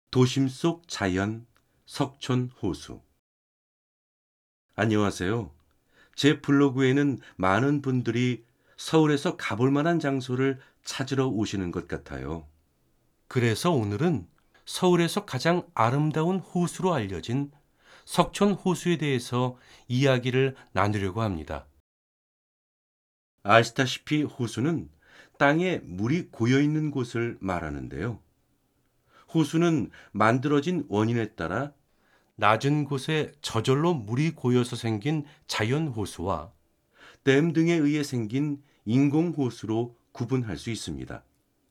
도심 속 자연, 석촌 호수. 안녕하세요. 제 블로그에는 많은 분들이 서울에서 가볼 만한 장소를 찾으러 오시는 것 같아요. 그래서 오늘은 서울에서 가장 아름다운 호수로 알려진 석촌 호수에 대해서 이야기를 나누려고 합니다. 아시다시피 호수는 땅에 물이 고여 있는 곳을 말하는데요. 호수는 만들어진 원인에 따라 낮은 곳에 저절로 물이 고여서 생긴 자연 호수와 댐 등에 의해 생긴 인공 호수로 구분할 수 있습니다.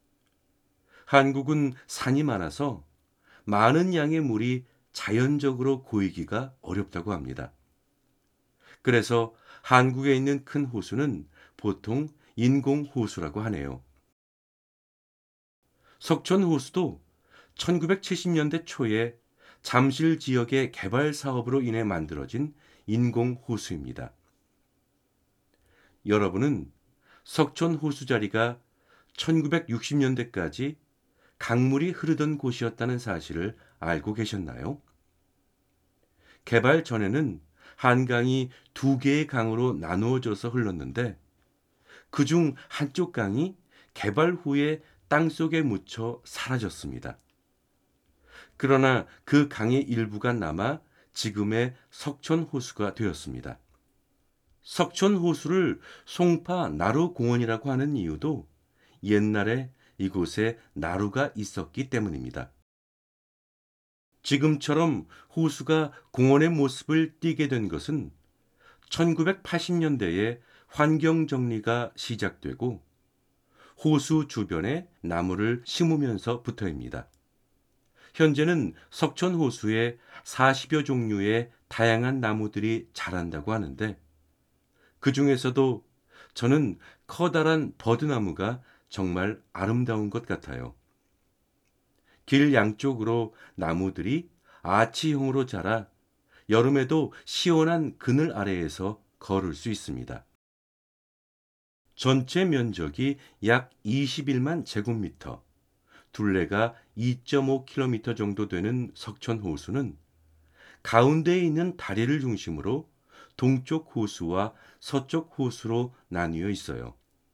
한국은 산이 많아서 많은 양의 물이 자연적으로 고이기가 어렵다고 합니다. 그래서 한국에 있는 큰 호수는 보통 인공 호수라고 하네요. 석촌 호수도 1970년대 초에 잠실 지역의 개발 사업으로 인해 만들어진 인공 호수입니다. 여러분은 석촌 호수 자리가 1960년대까지 강물이 흐르던 곳이었다는 사실을 알고 계셨나요? 개발 전에는 한강이 두 개의 강으로 나누어져서 흘렀는데 그중 한쪽 강이 개발 후에 땅속에 묻혀 사라졌습니다. 그러나 그 강의 일부가 남아 지금의 석촌 호수가 되었습니다. 석촌 호수를 송파 나루공원이라고 하는 이유도 옛날에 이곳에 나루가 있었기 때문입니다. 지금처럼 호수가 공원의 모습을 띠게 된 것은 1980년대에 환경 정리가 시작되고 호수 주변에 나무를 심으면서부터입니다. 현재는 석촌 호수에 40여 종류의 다양한 나무들이 자란다고 하는데 그 중에서도 저는 커다란 버드나무가 정말 아름다운 것 같아요. 길 양쪽으로 나무들이 아치형으로 자라 여름에도 시원한 그늘 아래에서 걸을 수 있습니다. 전체 면적이 약 21만 제곱미터, 둘레가 2.5km 정도 되는 석촌 호수는 가운데에 있는 다리를 중심으로 동쪽 호수와 서쪽 호수로 나뉘어 있어요.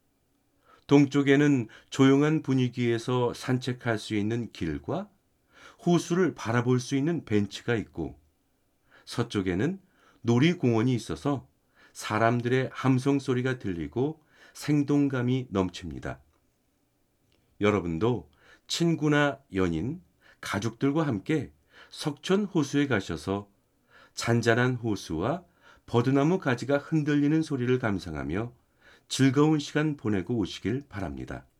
동쪽에는 조용한 분위기에서 산책할 수 있는 길과 호수를 바라볼 수 있는 벤치가 있고 서쪽에는 놀이공원이 있어서 사람들의 함성 소리가 들리고 생동감이 넘칩니다. 여러분도 친구나 연인, 가족들과 함께 석촌 호수에 가셔서 잔잔한 호수와 버드나무 가지가 흔들리는 소리를 감상하며 즐거운 시간 보내고 오시길 바랍니다.